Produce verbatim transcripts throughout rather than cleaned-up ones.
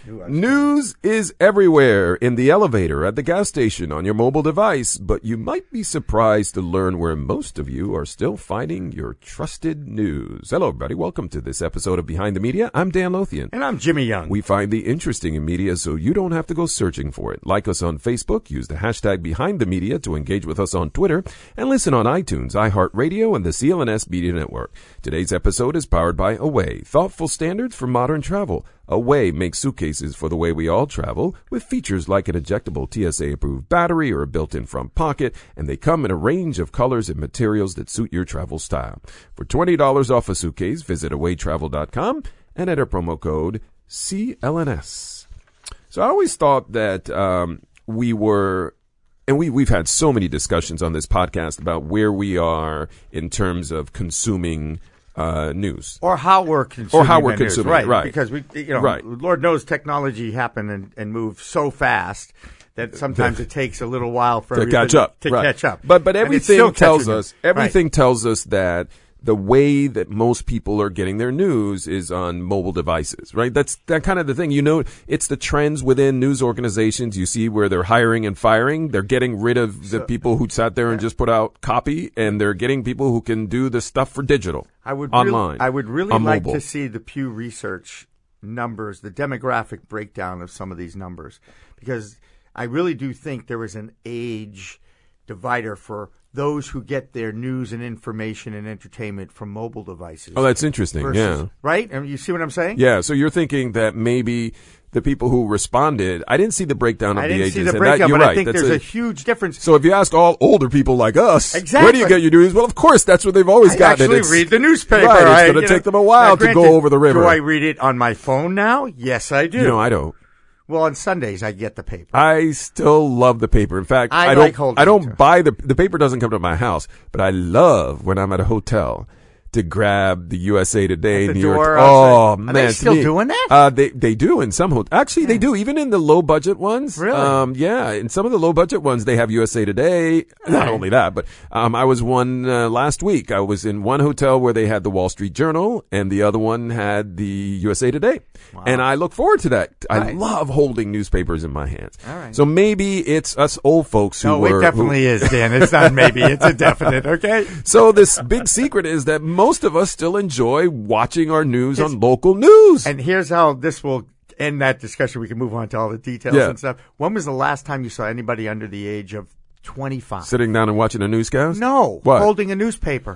News is everywhere, in the elevator, at the gas station, on your mobile device, but you might be surprised to learn where most of you are still finding your trusted news. Hello, everybody. Welcome to this episode of Behind the Media. I'm Dan Lothian. And I'm Jimmy Young. We find the interesting in media so you don't have to go searching for it. Like us on Facebook, use the hashtag Behind the Media to engage with us on Twitter, and listen on iTunes, iHeartRadio, and the C L N S Media Network. Today's episode is powered by Away, thoughtful standards for modern travel. Away makes suitcases for the way we all travel, with features like an ejectable T S A-approved battery or a built-in front pocket, and they come in a range of colors and materials that suit your travel style. For twenty dollars off a suitcase, visit away travel dot com and enter promo code C L N S. So I always thought that um, we were... And we, we've had so many discussions on this podcast about where we are in terms of consuming uh, news. Or how we're consuming Or how we're the consuming news. it, right. Because, we, you know, right. Lord knows technology happened and, and moved so fast that sometimes it takes a little while for to catch up. To right. catch up. But, but everything tells us, everything right. tells us that the way that most people are getting their news is on mobile devices, right? That's that kind of the thing. You know, it's the trends within news organizations. You see where they're hiring and firing. They're getting rid of the so, people who sat there and just put out copy, and they're getting people who can do the stuff for digital, I would online. Really, I would really like mobile. to see the Pew Research numbers, the demographic breakdown of some of these numbers, because I really do think there is an age divider for those who get their news and information and entertainment from mobile devices. Oh, that's interesting. Versus, yeah. Right? And you see what I'm saying? Yeah. So you're thinking that maybe the people who responded, I didn't see the breakdown of I the didn't ages. see the and breakdown, that, you're but right. I think that's there's a, a, a huge difference. So if you ask all older people like us, exactly. where do you get your news? Well, of course, that's what they've always I gotten. actually it's, read the newspaper. Right. I, It's going to take know, them a while now, to granted, go over the river. Do I read it on my phone now? Yes, I do. You know, I don't. Well, on Sundays I get the paper. I still love the paper. In fact, I, I like don't. holding I don't it buy the the paper. Doesn't come to my house, but I love when I'm at a hotel to grab the U S A Today, At the New door York. outside. Oh Are man, they to still me- doing that? Uh, they they do in some hotels. Actually, Yeah. they do even in the low budget ones. Really? Um, yeah, in some of the low budget ones, they have U S A Today. Not Right. only that, but um, I was one uh, last week. I was in one hotel where they had the Wall Street Journal, and the other one had the U S A Today. Wow. And I look forward to that. I Right. love holding newspapers in my hands. All right. So maybe it's us old folks who no, were. it definitely who, is, Dan. It's not maybe. It's a definite, okay? So this big secret is that most of us still enjoy watching our news Yes. on local news. And here's how this will end that discussion. We can move on to all the details Yeah. and stuff. When was the last time you saw anybody under the age of twenty-five? Sitting down and watching a newscast? No. What? Holding a newspaper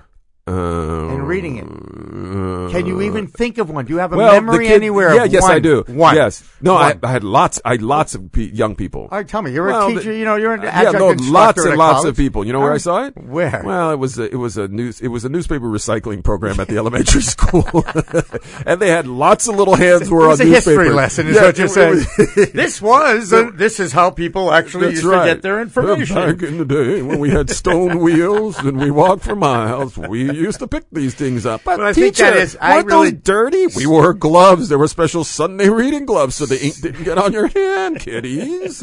Uh, and reading it. uh, Can you even think of one? Do you have a well, the memory kid- anywhere Yeah, of yes, one? I do. One. Yes. No, One. I, I had lots. I had lots of pe- young people. All right, tell me. You're Well, a teacher. the- you know, you're an Yeah, adjunct no, instructor lots at and a lots college. of people. You know where I saw it? Where? Well, it was a, it was a news it was a newspaper recycling program at the elementary school, and they had lots of little hands were It on was a newspaper. history lesson, is Yeah, what you're it- saying. it was- This was, uh, this is how people actually That's used right. to get their information. Back in the day when we had stone wheels and we walked for miles, we used to pick these things up. But Well, I teacher, think that is- I weren't really- those dirty? We wore gloves. There were special Sunday reading gloves so the ink didn't get on your hand, kiddies.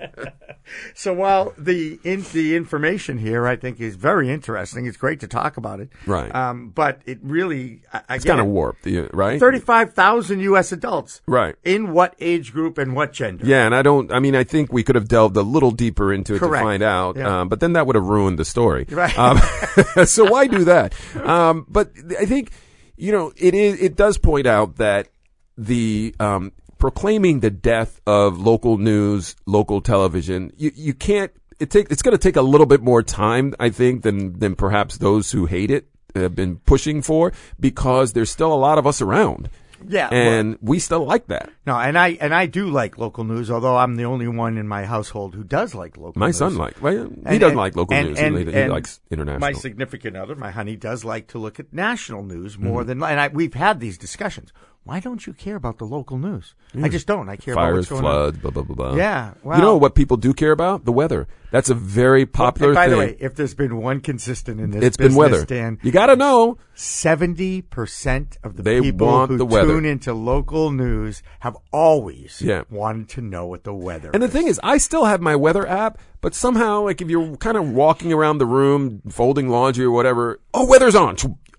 So while the in, the information here, I think, is very interesting. It's great to talk about it. Right. Um, but it really, I, I It's get kind of it. warped, the- right? thirty-five thousand U S adults. Right. In what age group and what gender? Yeah, and I don't, I mean, I think we could have delved a little deeper into it Correct. to find out, Yeah. um, but then that would have ruined the story. Right. Um, so why do that? Um, but I think, you know, it is, it does point out that the, um, proclaiming the death of local news, local television, you, you can't, it take, it's going to take a little bit more time, I think, than, than perhaps those who hate it have been pushing for, because there's still a lot of us around. Yeah. And we still like that. No, and I and I do like local news, although I'm the only one in my household who does like local My news. son likes, well, he And- doesn't and- like local and- news. and- he, he and likes international. My significant other, my honey, does like to look at national news more Mm-hmm. than, and I, we've had these discussions. Why don't you care about the local news? I just don't. I care about Fires, what's going floods, on. blah, blah, blah, blah. Yeah. Well, You know what people do care about? The weather. That's a very popular and by thing. the way, if there's been one consistent in this It's business, been weather. Dan, You gotta know. seventy percent of the They people want who the weather. tune into local news have always Yeah. wanted to know what the weather And the is. thing is, I still have my weather app, but somehow, like, if you're kind of walking around the room, folding laundry or whatever, oh, weather's on.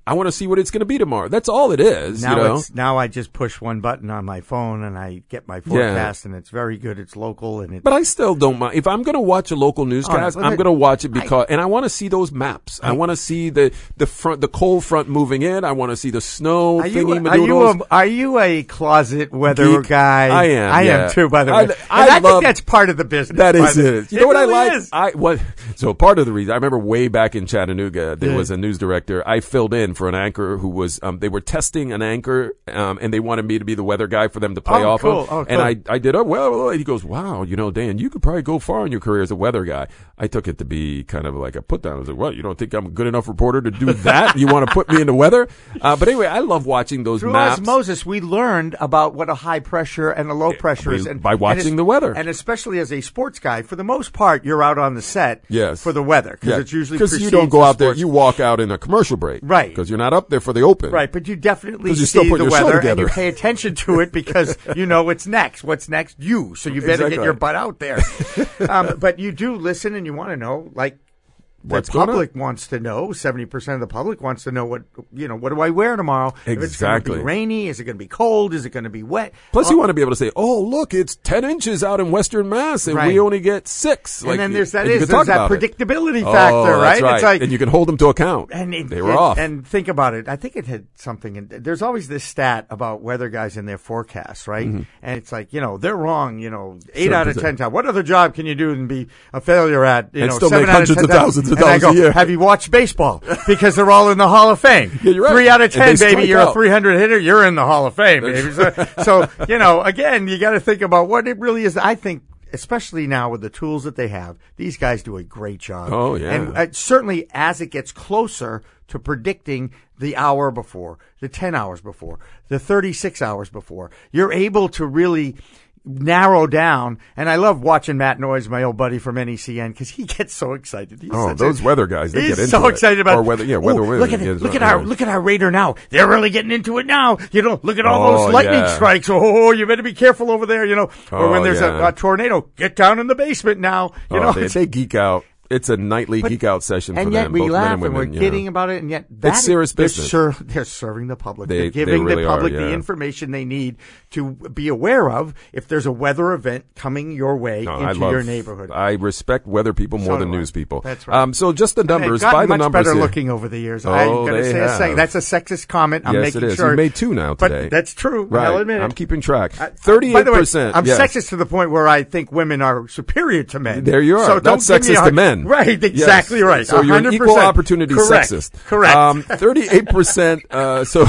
I want to see what it's going to be tomorrow. That's all it is. Now you know? it's now I just push one button on my phone and I get my forecast, yeah. and it's very good. It's local, and it's, but I still don't mind if I'm going to watch a local newscast. Oh, no, I'm going to watch it because, I, and I want to see those maps. I, I want to see the the front, the cold front moving in. I want to see the snow. Are you, are you a are you a closet weather Geek. guy? I am. I yeah. am too. By the way, I, and I, I love, think that's part of the business. That is it. You it know what really I like? Is. I what so part of the reason I remember way back in Chattanooga there yeah. was a news director. I filled in for an anchor who was um, they were testing an anchor um, and they wanted me to be the weather guy for them to play oh, off cool. of. Oh, cool. And I I did oh well, well. He goes, wow, you know, Dan, you could probably go far in your career as a weather guy. I took it to be kind of like a put down. I was like, well, you don't think I'm a good enough reporter to do that? You want to put me in the weather? Uh, but anyway, I love watching those Through maps. osmosis, we learned about what a high pressure and a low pressure we, is, and by watching and the weather. And especially as a sports guy, for the most part, you're out on the set yes. for the weather because yeah. it's usually because you don't go the out there. sports. You walk out in a commercial break, right? Because you're not up there for the open, right? But you definitely you see still the your show weather and together. you pay attention to it because you know what's next. What's next? You. So you better exactly. get your butt out there. um, but you do listen and you want to know, like. The What's public wants to know. Seventy percent of the public wants to know what you know. What do I wear tomorrow? Exactly. If it's going to be rainy, is it going to be cold? Is it going to be wet? Plus, oh, you want to be able to say, "Oh, look, it's ten inches out in Western Mass, and right. we only get six." And like, then there's that is is there's that predictability it. factor, oh, right? That's right. It's like, and you can hold them to account. And it, they were it, off. And think about it. I think it had something. In, there's always this stat about weather guys and their forecasts, right? Mm-hmm. And it's like, you know, they're wrong. You know, eight sure, out of ten times. What other job can you do and be a failure at? You and know, still seven make out of hundreds ten of thousands of and dollars I go, a year. Have you watched baseball? Because they're all in the Hall of Fame. Yeah, you're right. Three out of ten, baby. You're out. a three hundred hitter. You're in the Hall of Fame, baby. So, so you know, again, you got to think about what it really is. I think. Especially now with the tools that they have, these guys do a great job. Oh, yeah. And uh, certainly as it gets closer to predicting the hour before, the ten hours before, the thirty-six hours before, you're able to really narrow down. And I love watching Matt Noyes, my old buddy from N E C N, because he gets so excited. He's oh, those a, weather guys, they he's get into so it. excited about or weather. Yeah, weather. Ooh, weather look at it. Look at our look at our radar now. They're really getting into it now. You know, look at all oh, those lightning yeah. strikes. Oh, you better be careful over there. You know, or oh, when there's yeah. a, a tornado, get down in the basement now. You oh, know, they, they geek out. It's a nightly but, geek out session for and them. yet we both laugh men and women, and we're you kidding know. about it, and yet that it's serious they're business. Ser- they're serving the public. They, they're giving they really the public are, yeah. the information they need to be aware of if there's a weather event coming your way no, into I love, your neighborhood. I respect weather people more so than do news I. people. That's right. Um, so just the numbers, by the much numbers better here. looking over the years. Oh, I'm going to they say a have. sec- that's a sexist comment. I'm yes, making it is. sure. You made two now today. But that's true. Right. I'll admit it. I'm keeping track. Thirty-eight Thirty-eight percent. I'm yes. sexist to the point where I think women are superior to men. There you are. So That's don't give me sexist a, to men. Right. Exactly yes. right. So you're an one hundred equal percent. opportunity Correct. sexist. Correct. Um, thirty-eight percent. Uh, so,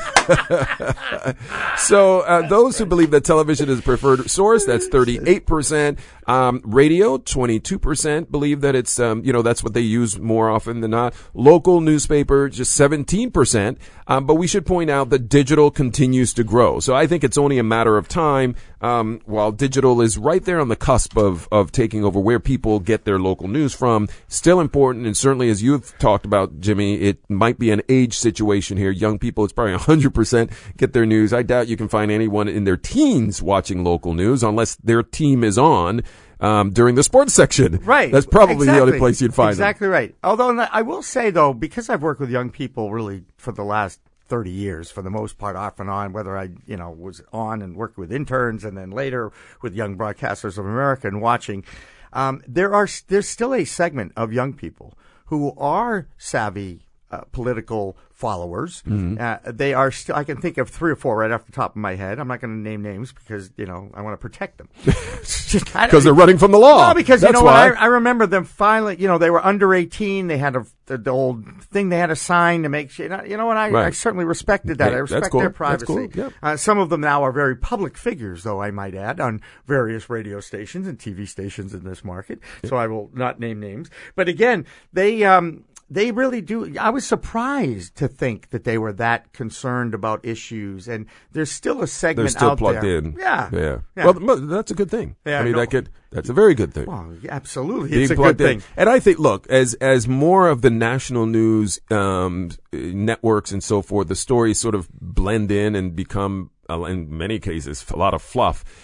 so uh, those who believe that television is a preferred source, that's thirty-eight percent. Um, radio, twenty-two percent believe that it's, um, you know, that's what they use more often than not. Local newspaper, just seventeen percent. Um, but we should point out that digital continues to grow. So I think it's only a matter of time, um, while digital is right there on the cusp of, of taking over where people get their local news from. Still important. And certainly as you've talked about, Jimmy, it might be an age situation here. Young people, it's probably one hundred percent get their news. I doubt you can find anyone in their teens watching local news unless their team is on. Um, during the sports section. Right. That's probably exactly. the only place you'd find Exactly them. right. Although I will say, though, because I've worked with young people really for the last thirty years, for the most part, off and on, whether I, you know, was on and worked with interns and then later with Young Broadcasters of America and watching, um, there are, there's still a segment of young people who are savvy uh, political followers. Mm-hmm. Uh, they are still, I can think of three or four right off the top of my head. I'm not going to name names because, you know, I want to protect them. Because they're running from the law. No, because, That's you know, why. I, I remember them finally, you know, they were under eighteen. They had a, the, the old thing they had to sign to make sure, you know, and I, right. I certainly respected that. Hey, I respect cool. their privacy. Cool. Yeah. Uh, some of them now are very public figures, though, I might add, on various radio stations and T V stations in this market. Yeah. So I will not name names. But again, they, um, They really do. I was surprised to think that they were that concerned about issues, and there's still a segment They're still out plugged there. in. Yeah. yeah, yeah. Well, that's a good thing. Yeah, I mean, no. that could that's a very good thing. Well, absolutely, Being it's a plugged good thing. In. And I think, look, as as more of the national news um, networks and so forth, the stories sort of blend in and become, uh, in many cases, a lot of fluff.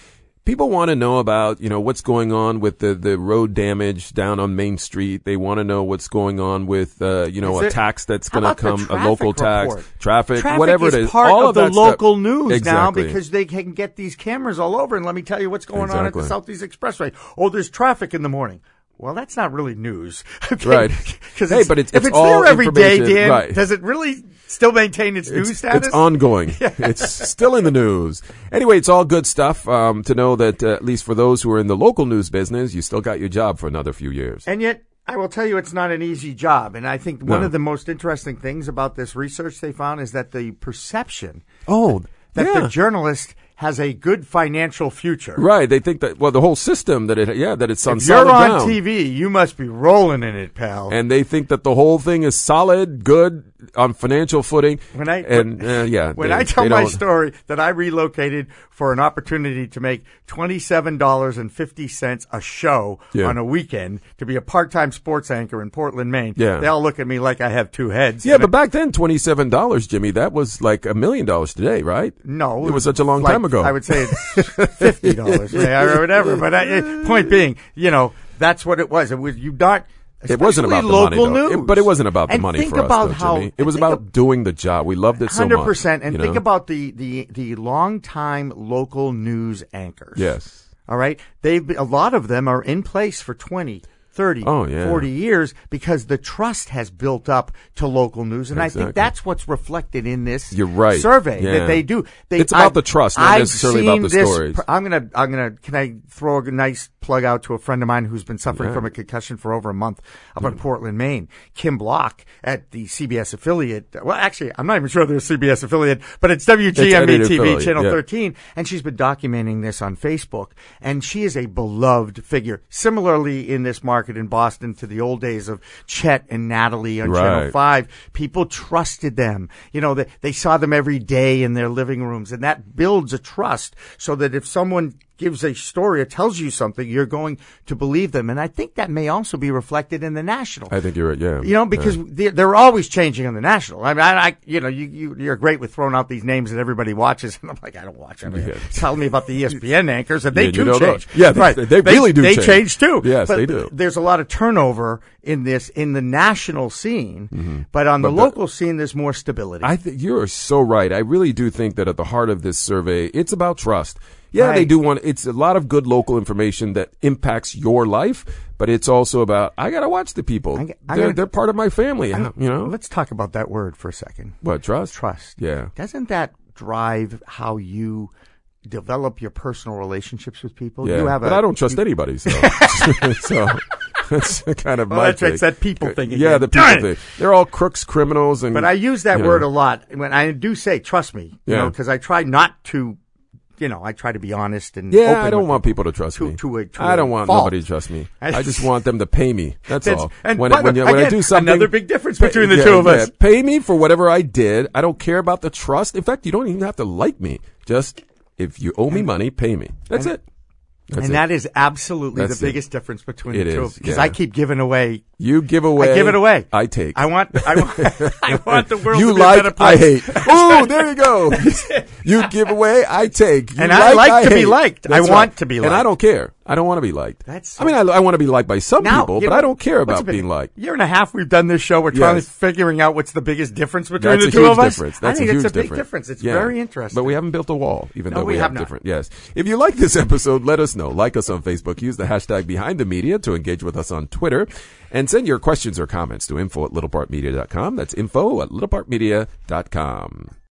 People want to know about, you know, what's going on with the, the road damage down on Main Street. They want to know what's going on with, uh, you know, Is a it- tax that's How going to about the come, a local traffic tax, report? traffic, Traffic whatever is it is. part all of the that local stuff. news Exactly. now because they can get these cameras all over. And let me tell you what's going on at the Exactly. Southeast Expressway. Oh, there's traffic in the morning. Well, that's not really news. Okay? Right. 'Cause Hey, it's- but it's- if it's it's all there every day, information. Dan, Right. does it really still maintain its, news It's, status? it's ongoing. It's still in the news. Anyway, it's all good stuff um, to know that uh, at least for those who are in the local news business, you still got your job for another few years. And yet, I will tell you, it's not an easy job. And I think one No. of the most interesting things about this research they found is that the perception Oh, that yeah. the journalist has a good financial future. Right. They think that, well, the whole system that it, yeah, that it's on If you're solid on ground. T V, you must be rolling in it, pal. And they think that the whole thing is solid, good, on financial footing. When I and uh, yeah, when they- I tell they my don't- story that I relocated for an opportunity to make twenty-seven dollars and fifty cents a show Yeah. on a weekend to be a part-time sports anchor in Portland, Maine, Yeah. they all look at me like I have two heads. Yeah, And but back then, twenty-seven dollars, Jimmy, that was like a million dollars today, right? No, It was such a long like, time ago. I would say it's fifty dollars or whatever. But I, point being, you know, that's what it was. It was you not. It wasn't about the local money, though. news. It- but it wasn't about the And money think for us, about though, how, Jimmy. It was think about doing the job. We loved it so much. Hundred percent. And you think know? about the the the long time local news anchors. Yes. All right. They've been, a lot of them are in place for twenty, thirty, Oh, yeah. forty years because the trust has built up to local news. And I Exactly. think that's what's reflected in this You're right. survey Yeah. that they do. They, It's about I've- the trust, not I've necessarily about seen the this- stories. I'm going to, I'm going to, can I throw a nice plug out to a friend of mine who's been suffering Yeah. from a concussion for over a month up in Portland, Maine, Kim Block at the C B S affiliate. Well, actually, I'm not even sure they're a C B S affiliate, but it's W G M E It's T V, affiliate, Channel yeah. thirteen. And she's been documenting this on Facebook. And she is a beloved figure. Similarly, in this market in Boston to the old days of Chet and Natalie on Channel Right. five, people trusted them. You know, they, they saw them every day in their living rooms. And that builds a trust so that if someone gives a story or tells you something, you're going to believe them. And I think that may also be reflected in the national. I think you're right. Yeah. You know, because Yeah. they're, they're always changing on the national. I mean, I, I you know, you, you, you're great with throwing out these names that everybody watches. And I'm like, I don't watch them. Yeah. Tell me about the E S P N anchors, and they Yeah, do you know change. those. Yeah, they- right. they really do They change. change too. Yes, But they do. There's a lot of turnover in this, in the national scene. But on the But the- local scene, there's more stability. I think you're so right. I really do think that at the heart of this survey, it's about trust. Yeah, they Right. do want, it's a lot of good local information that impacts your life, but it's also about, I gotta watch the people. I- I they're, gotta- they're part of my family, you know? Let's talk about that word for a second. What, trust? Trust. Yeah. Doesn't that drive how you develop your personal relationships with people? Yeah. You have but a, I don't trust anybody, so. so. That's kind of Well, my that's right. thing. It's that people thing Yeah, again. the people Darn it. thing. They're all crooks, criminals, and. But I use that you word know. a lot when I do say, trust me, you Yeah. know, because I try not to, you know, I try to be honest and Yeah, open I don't with want people to trust to- me. to a- to I a don't want fault. nobody to trust me. I- I just want them to pay me. That's, That's- all. and when by when, the- you, when I again, do something, another big difference pay- between the yeah, two of yeah, us. Pay me for whatever I did. I don't care about the trust. In fact, you don't even have to like me. Just if you owe me money, pay me. That's it. That's and it. that is absolutely That's the it. biggest difference between It the two is, because yeah. I keep giving away. You give away. I give it away. I take. I want. I want. I want the world You to be a better like, place. I hate. Oh, there you go. You give away, I take. You And I like to be hate. liked. I That's want right. to be And I liked. don't care. I don't want to be liked. That's I mean, I, I want to be liked by some Now, people, you but know, I don't care what's about been- being liked. Year and a half we've done this show. We're trying Yes. to figuring out what's the biggest difference between That's the a two huge of us. difference. That's I think a huge it's a big difference. difference. It's Yeah. very interesting. But we haven't built a wall, even No, though we, we have have not. different. Yes. If you like this episode, let us know. Like us on Facebook. Use the hashtag Behind the Media to engage with us on Twitter, and send your questions or comments to info at littlepart media dot com. That's info at littlepart media dot com.